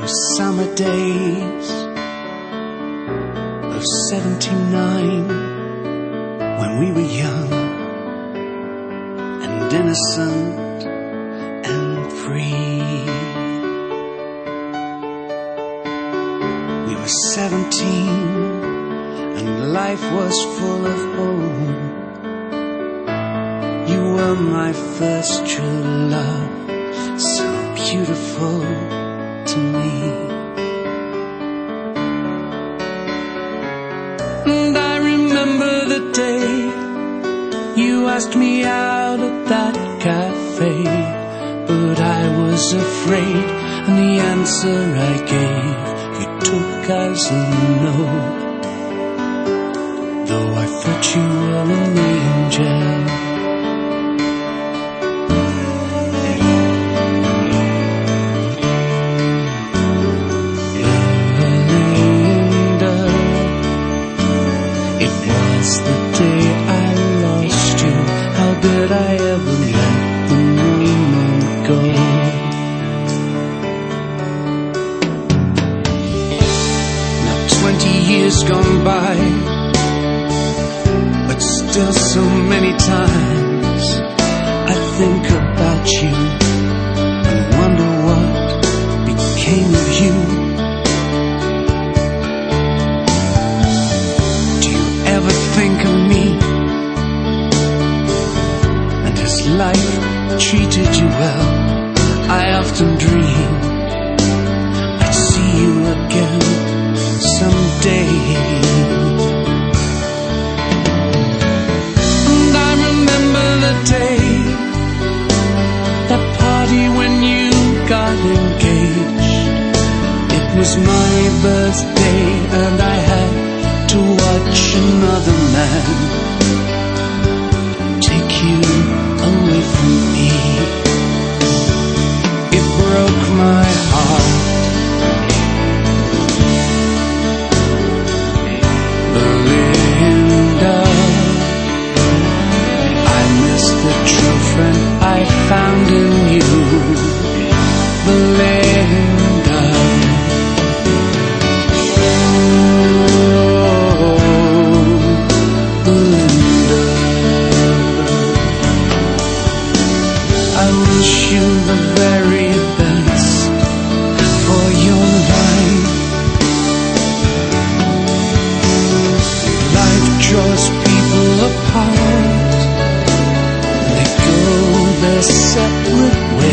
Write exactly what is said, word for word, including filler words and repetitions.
Those summer days of seventy-nine, when we were young and innocent and free. We were seventeen and life was full of hope. You were my first true love, so beautiful to me. And I remember the day you asked me out at that cafe, but I was afraid, and the answer I gave you took as a no. Though I thought you were an angel, did I ever let the moment go? Now twenty years gone by, but still so many times I think about you and wonder what became of you. Do you ever think of me? Life treated you well. I often dream I'd see you again someday. And I remember the day, that party when you got engaged. It was my birthday and I had to watch another man take you away from me. It broke my heart. Belinda, I miss the true friend I found in you. Belinda, oh, Belinda, I wish you the very best for your life. Life draws people apart, they go their separate ways.